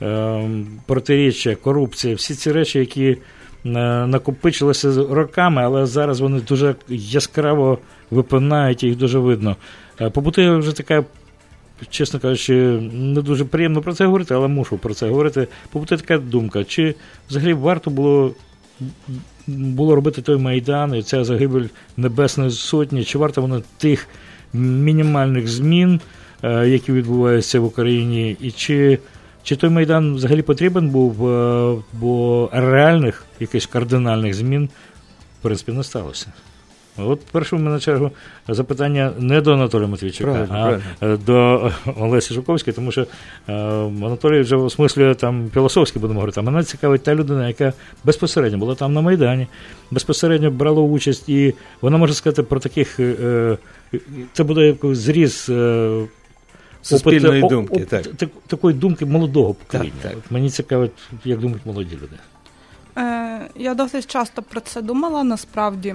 протиріччя, корупція, всі ці речі, які накопичилися роками, але зараз вони дуже яскраво випинають, їх дуже видно. Побутує вже така, чесно кажучи, не дуже приємно про це говорити, але мушу про це говорити. Побутує така думка, чи взагалі варто було, було робити той Майдан і ця загибель Небесної Сотні, чи варто воно тих мінімальних змін, які відбуваються в Україні, і чи Чи той Майдан взагалі потрібен був, бо реальних, якихось кардинальних змін, в принципі, не сталося? От перше в мене чергу запитання не до Анатолія Матвійчука, правильно, а правильно. До Олесі Жуковської, тому що Анатолій вже осмислює там філософськи, будемо говорити, а мене цікавить та людина, яка безпосередньо була там на Майдані, безпосередньо брала участь, і вона може сказати про таких, це буде якийсь зріз
суспільної
Опит,
думки,
оп,
так.
так. Такої думки молодого покоління.
Так, так.
Мені цікаво, як думають молоді люди.
Е, я досить часто про це думала, насправді.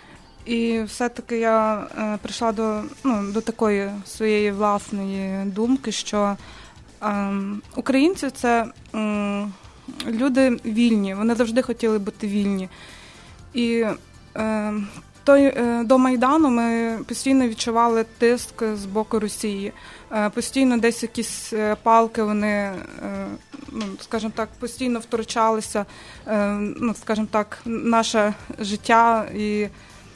І все-таки я е, прийшла до, ну, до такої своєї власної думки, що е, українці – це е, люди вільні, вони завжди хотіли бути вільні. І е, той, до Майдану ми постійно відчували тиск з боку Росії. Постійно десь якісь палки вони, ну, скажімо так, постійно втручалися, ну, скажімо так, наше життя і,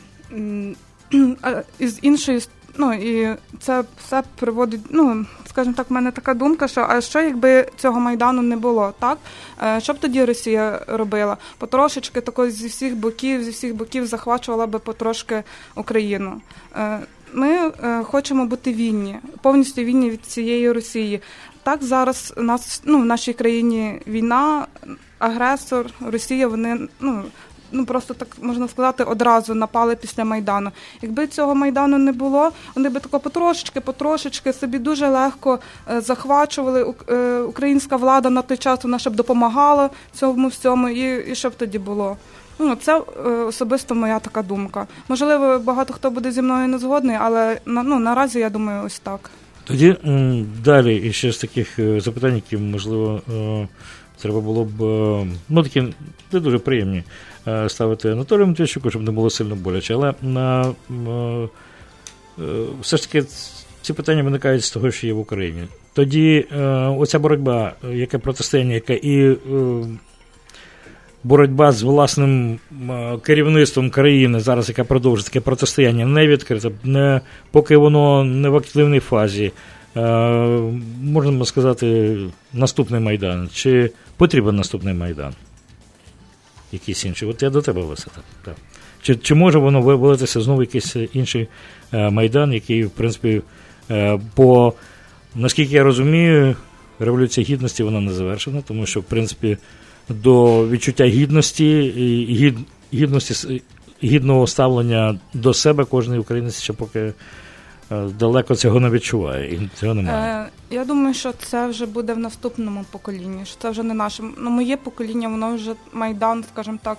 і з іншої, ну, і це все приводить, ну, скажімо так, в мене така думка, що а що якби цього Майдану не було, так? Що б тоді Росія робила? Потрошечки такої зі всіх боків, зі всіх боків захвачувала би потрошки Україну. Ми хочемо бути вільні, повністю вільні від цієї Росії. Так, зараз у нас, ну, в нашій країні війна, агресор, Росія, вони, ну, ну, просто так можна сказати, одразу напали після Майдану. Якби цього Майдану не було, вони би тако потрошечки, потрошечки собі дуже легко е, захвачували. Е, українська влада на той час, вона щоб допомагала цьому всьому, і, і що б тоді було. Ну, це е, особисто моя така думка. Можливо, багато хто буде зі мною не згодний, але на, ну, наразі, я думаю, ось так.
Тоді м, далі, і ще з таких е, запитань, які, можливо, е, треба було б, е, ну, такі не дуже приємні, е, ставити Анатолію Матвійчуку, щоб не було сильно боляче. Але е, е, все ж таки ці питання виникають з того, що є в Україні. Тоді е, оця боротьба, яке протистояння, яке і... Е, боротьба з власним керівництвом країни, зараз яка продовжує таке протистояння, не відкрите, не, поки воно не в активній фазі, е, можна сказати, наступний Майдан. Чи потрібен наступний Майдан? Якийсь інший? От я до тебе, Олеся. Так. Чи, чи може воно вилитися знову якийсь інший е, Майдан, який, в принципі, е, по, наскільки я розумію, Революція Гідності, вона не завершена, тому що, в принципі, до відчуття гідності і гід, гідності, гідного ставлення до себе кожен українець ще поки далеко цього не відчуває, і цього немає.
Е, я думаю, що це вже буде в наступному поколінні, що це вже не наше. Ну, моє покоління, воно вже Майдан, скажімо так,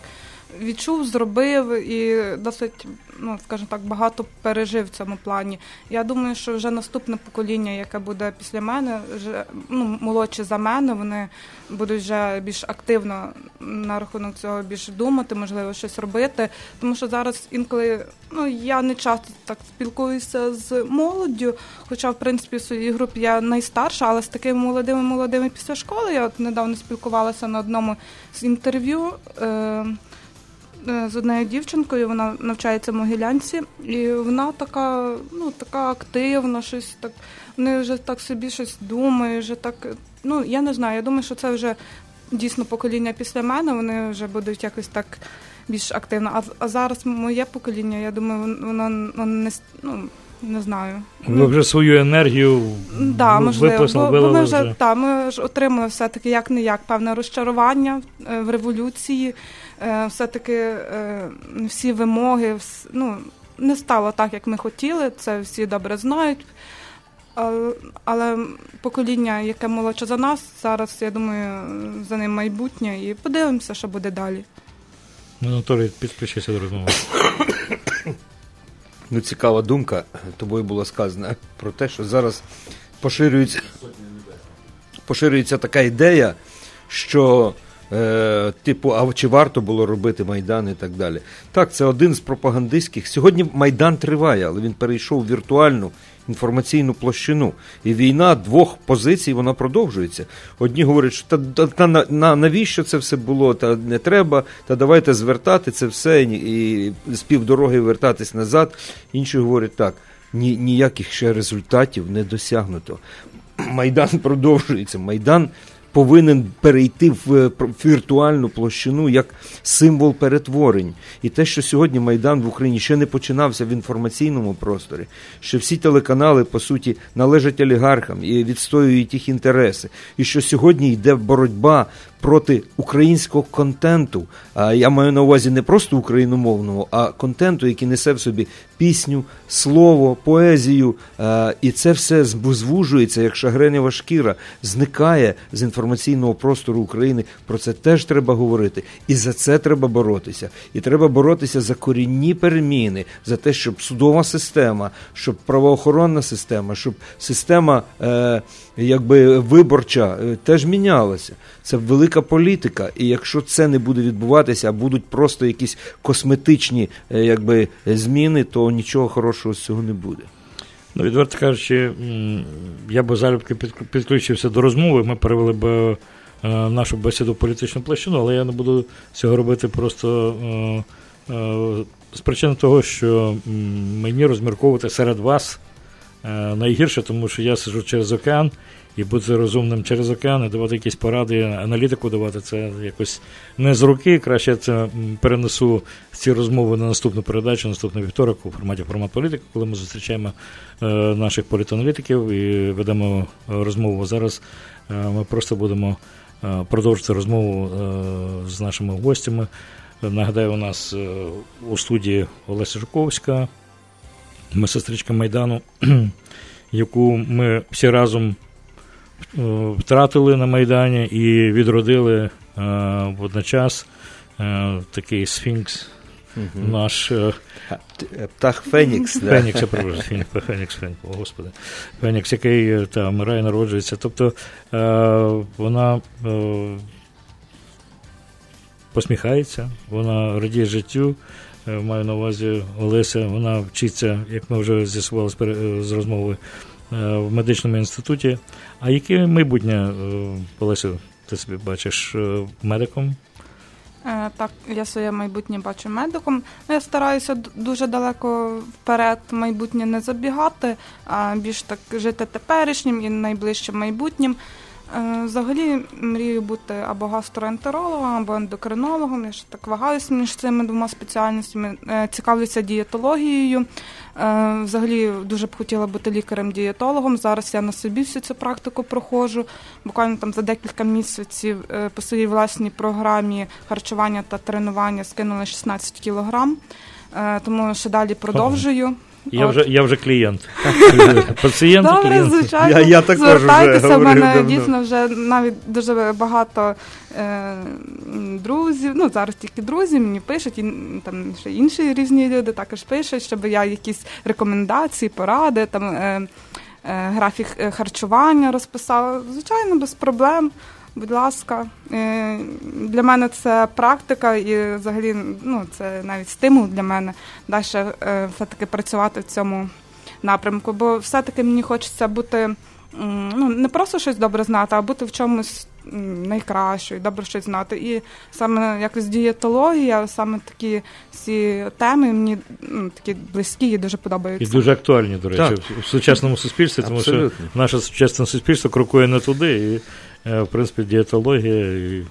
відчув, зробив і досить, ну, скажімо так, багато пережив в цьому плані. Я думаю, що вже наступне покоління, яке буде після мене, вже, ну, молодші за мене, вони будуть вже більш активно на рахунок цього більш думати, можливо, щось робити. Тому що зараз інколи, ну, я не часто так спілкуюся з молоддю, хоча, в принципі, в своїй групі я найстарша, але з такими молодими-молодими після школи я от недавно спілкувалася на одному з інтерв'ю е- з однією дівчинкою, вона навчається в Могилянці, і вона така, ну, така активна, щось так, вони вже так собі щось думають, вже так, ну, я не знаю, я думаю, що це вже дійсно покоління після мене, вони вже будуть якось так більш активно, а, а зараз моє покоління, я думаю, воно, воно не, ну, не знаю.
Ви вже свою енергію
да,
виплеснули,
бо, бо ми вже,
вже.
Та, ми ж отримали все-таки як-не-як певне розчарування в революції, все-таки всі вимоги, ну, не стало так, як ми хотіли, це всі добре знають, але покоління, яке молодше за нас, зараз, я думаю, за ним майбутнє, і подивимося, що буде далі.
Анатолій, підключися до розмови.
Ну, цікава думка, тобою було сказано про те, що зараз поширюється, поширюється така ідея, що е, типу, а чи варто було робити Майдан і так далі. Так, це один з пропагандистських. Сьогодні Майдан триває, але він перейшов в віртуальну інформаційну площину. І війна двох позицій, вона продовжується. Одні говорять, що та, та, та, на, навіщо це все було, та не треба, та давайте звертати це все і, і з півдороги вертатись назад. Інші говорять так, ні, ніяких ще результатів не досягнуто. Майдан продовжується. Майдан повинен перейти в віртуальну площину як символ перетворень. І те, що сьогодні Майдан в Україні ще не починався в інформаційному просторі, що всі телеканали, по суті, належать олігархам і відстоюють їх інтереси, і що сьогодні йде боротьба проти українського контенту, а я маю на увазі не просто україномовного, а контенту, який несе в собі пісню, слово, поезію, і це все звужується, як шагренєва шкіра, зникає з інформаційного простору України. Про це теж треба говорити, і за це треба боротися. І треба боротися за корінні переміни, за те, щоб судова система, щоб правоохоронна система, щоб система е, якби виборча е, теж мінялася. Це велика політика, і якщо це не буде відбуватися, а будуть просто якісь косметичні е, якби, зміни, то нічого хорошого з цього не буде.
Ну, відверто кажучи, я б залюбки підключився до розмови, ми перевели б нашу бесіду в політичну площину, але я не буду цього робити просто е, е, з причини того, що мені розмірковувати серед вас е, найгірше, тому що я сиджу через океан, і бути розумним через океан, і давати якісь поради, аналітику давати, це якось не з руки. Краще я це перенесу ці розмови на наступну передачу, наступний вівторок у форматі «Формат політики», коли ми зустрічаємо е, наших політаналітиків і ведемо розмову. Зараз е, ми просто будемо е, продовжити розмову е, з нашими гостями. Нагадаю, у нас е, у студії Олеся Жуковська, медсестричка Майдану, яку ми всі разом втратили на Майдані і відродили е, водночас е, такий сфінкс, угу. наш е,
птах Фенікс,
Фенікс, я прошу, Фенікс, Фенікс, Фенікс, о, Господи, Фенікс, який та вмирає, народжується. Тобто е, вона е, посміхається, вона радіє життю. Е, маю на увазі Олеся, вона вчиться, як ми вже з'ясували з, з розмови, в медичному інституті. А яке майбутнє, Олесю, ти собі бачиш медиком?
Е, так, я своє майбутнє бачу медиком. Я стараюся дуже далеко вперед майбутнє не забігати, а більш так жити теперішнім і найближчим майбутнім. Е, взагалі мрію бути або гастроентерологом, або ендокринологом. Я ж так вагаюся між цими двома спеціальностями. Е, цікавлюся дієтологією. Е, взагалі дуже б хотіла бути лікарем-дієтологом. Зараз я на собі всю цю практику проходжу. Буквально там за декілька місяців е, по своїй власній програмі харчування та тренування скинула шістнадцять кілограм. тому що далі продовжую.
Я вже, я вже клієнт. Пацієнт і клієнт.
Добре, звичайно.
Я, я також
Звертайтеся,
вже
в мене
давно.
дійсно вже навіть дуже багато е, друзів, ну зараз тільки друзі мені пишуть, і там ще інші різні люди також пишуть, щоб я якісь рекомендації, поради, там е, е, графік харчування розписала. Звичайно, без проблем. Будь ласка, для мене це практика і взагалі, ну, це навіть стимул для мене далі все-таки працювати в цьому напрямку, бо все-таки мені хочеться бути, ну, не просто щось добре знати, а бути в чомусь найкращою, добре щось знати. І саме якось дієтологія, саме такі всі теми мені, ну, такі близькі і дуже подобаються.
І дуже актуальні, до речі, так. в сучасному суспільстві, тому Абсолютно. Що наше сучасне суспільство крокує не туди, і в принципі, дієтологія, і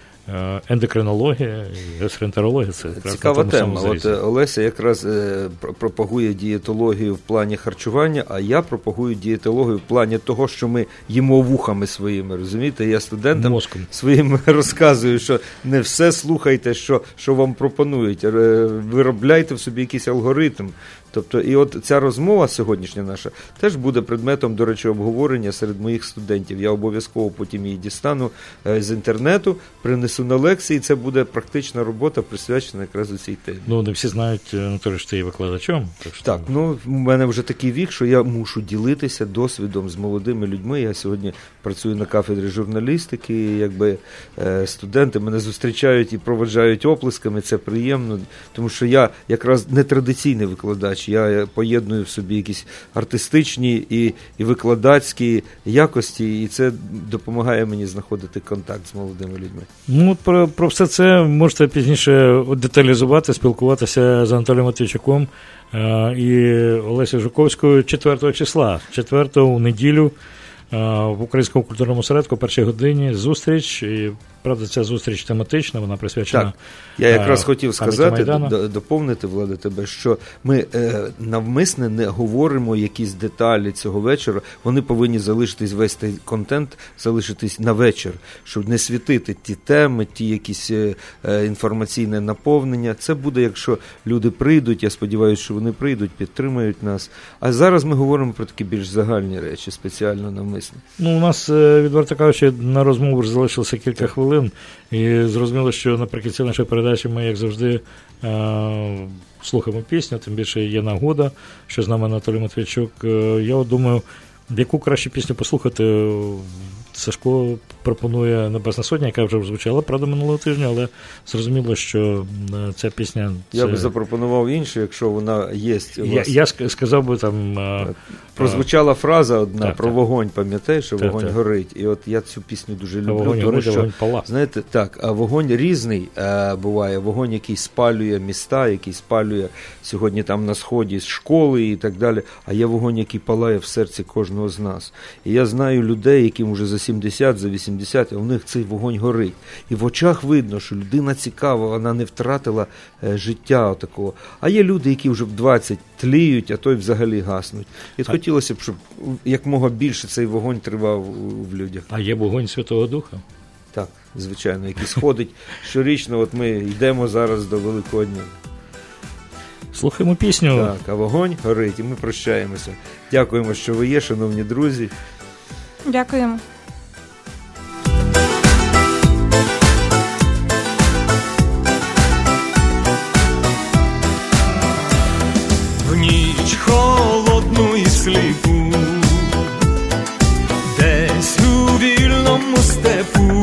ендокринологія, і гастроентерологія – це
цікава тема. От Олеся якраз пропагує дієтологію в плані харчування, а я пропагую дієтологію в плані того, що ми їмо вухами своїми, розумієте? Я студентам
Мозком.
своїм розказую, що не все слухайте, що, що вам пропонують, виробляйте в собі якийсь алгоритм. Тобто, і от ця розмова сьогоднішня наша теж буде предметом, до речі, обговорення серед моїх студентів. Я обов'язково потім її дістану з інтернету, принесу на лекції, це буде практична робота, присвячена якраз у цій темі.
Ну, не всі знають, Анатолій, що ти є викладачом. Так, що...
так, ну, в мене вже такий вік, що я мушу ділитися досвідом з молодими людьми. Я сьогодні працюю на кафедрі журналістики, і якби студенти мене зустрічають і проводжають оплесками, це приємно, тому що я якраз нетрадиційний викладач. Я поєдную в собі якісь артистичні і, і викладацькі якості, і це допомагає мені знаходити контакт з молодими людьми.
Ну, про, про все це можете пізніше деталізувати, спілкуватися з Анатолієм Матвійчуком е- і Олесією Жуковською четвертого числа, четвертого у неділю е- в Українському культурному осередку о першій годині зустріч. І, правда, ця зустріч тематична, вона присвячена.
Так, я якраз хотів сказати,
Майдану.
доповнити, Влади, тебе, що ми е, навмисне не говоримо якісь деталі цього вечора, вони повинні залишитись, весь цей контент залишитись на вечір, щоб не світити ті теми, ті якісь е, інформаційне наповнення. Це буде, якщо люди прийдуть, я сподіваюся, що вони прийдуть, підтримають нас. А зараз ми говоримо про такі більш загальні речі, спеціально навмисне.
Ну, у нас, відверто кажучи, на розмову вже залишилося кілька хвилин. І зрозуміло, що наприкінці нашої передачі ми, як завжди, е- слухаємо пісню, тим більше є нагода, що з нами Анатолій Матвійчук. Е- я от думаю, яку краще пісню послухати. Сашко пропонує «Небесна сотня», яка вже звучала, правда, минулого тижня, але зрозуміло, що ця пісня... Це...
Я би запропонував іншу, якщо вона є у вас.
Я, я сказав би там...
Прозвучала фраза одна
так,
про
так.
вогонь, пам'ятаєш, що
так,
вогонь
так.
горить. І от я цю пісню дуже люблю,
вогонь
тому
горить,
що,
вогонь пала.
знаєте, так, а вогонь різний е, буває, вогонь, який спалює міста, який спалює сьогодні там на сході школи і так далі, а є вогонь, який палає в серці кожного з нас. І я знаю людей, яким вже за сімдесят, за вісімдесят, а у них цей вогонь горить. І в очах видно, що людина цікава, вона не втратила е, життя такого. А є люди, які вже в двадцять тліють, а то й взагалі гаснуть. І а... хотілося б, щоб якмога більше цей вогонь тривав в людях.
А є вогонь Святого Духа?
Так, звичайно, який сходить щорічно. От ми йдемо зараз до Великого дня.
Слухаємо пісню.
Так, а вогонь горить, і ми прощаємося. Дякуємо, що ви є, шановні друзі.
Дякуємо.
В ніч холодну і сліпу, десь у вільному степу,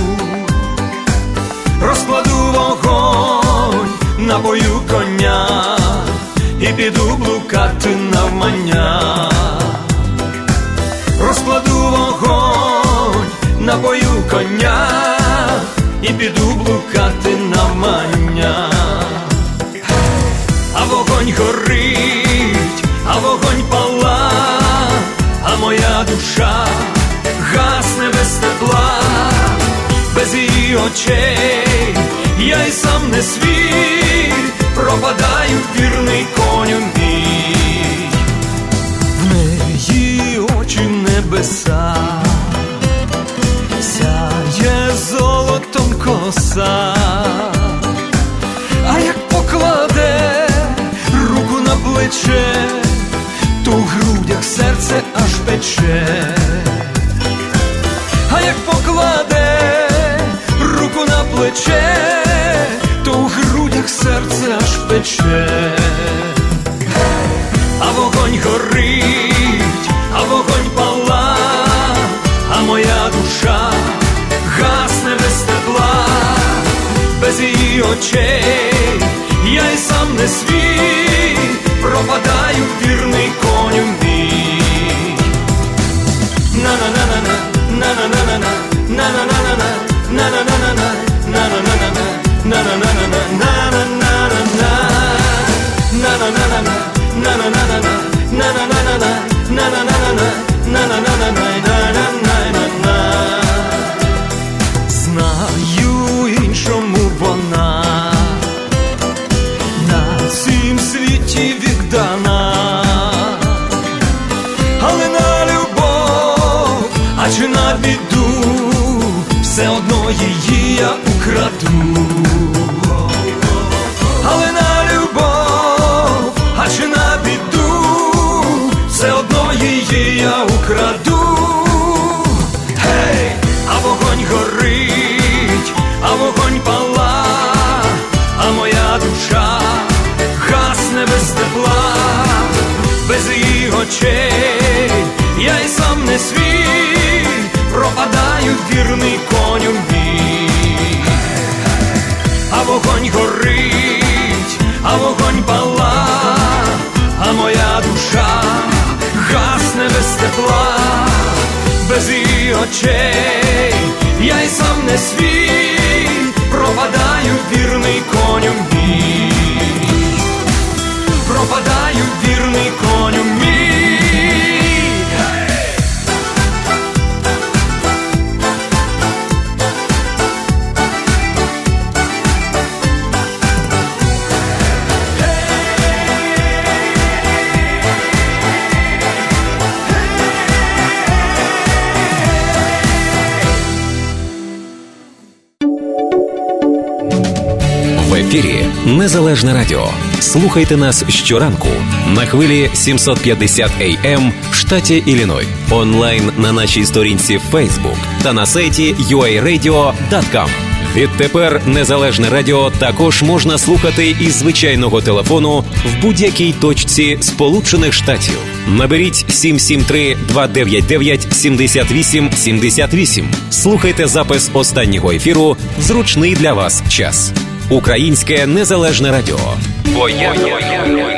розкладу вогонь, напою коня і піду блукати навмання. Розкладу вогонь, напою коня і піду блукати навмання. А вогонь горить, а вогонь пала, а моя душа гасне без тепла. Без її очей я й сам не свій, пропадаю вірний коню мій. В неї очі небеса, сяє золотом коса, а як покладе плече, то в грудях серце аж пече. А як покладе руку на плече, то в грудях серце аж пече. А вогонь горить, а вогонь пала, а моя душа гасне без тепла, без її очей я й сам не свій, пропадаю вірний коню мій. На-на-на-на-на, на-на-на-на-на, на-на-на-на-на, на-на-на-на-на, на-на-на-на-на, на-на-на-на-на, на-на-на-на-на, на-на-на-на-на, на-на-на-на-на, на-на-на-на-на, на-на-на-на-на, на-на-на-на-на. Знаю, іншому вона на цім світі віддана, але на любов, а чи на біду, все одно її я украду. Але на любов, а чи на біду, все одно її я украду. Гей, а вогонь горить, а вогонь пала, а моя душа гасне без тепла, без її очей я й сам не свій, пропадаю вірний коню мій. А вогонь горить, а вогонь пала, а моя душа гасне без тепла, без її очей я й сам не свій, пропадаю вірний коню мій, пропадаю вірний коню мій.
В ефірі Незалежне Радіо. Слухайте нас щоранку на хвилі сімсот п'ятдесят ей ем в штаті Ілліной, онлайн на нашій сторінці Facebook та на сайті ю ей радіо крапка ком. Відтепер Незалежне Радіо також можна слухати із звичайного телефону в будь-якій точці Сполучених Штатів. Наберіть сім сім три, два дев'ять дев'ять, сім вісім сім вісім. Слухайте запис останнього ефіру в зручний для вас час. Українське Незалежне Радіо. Бо я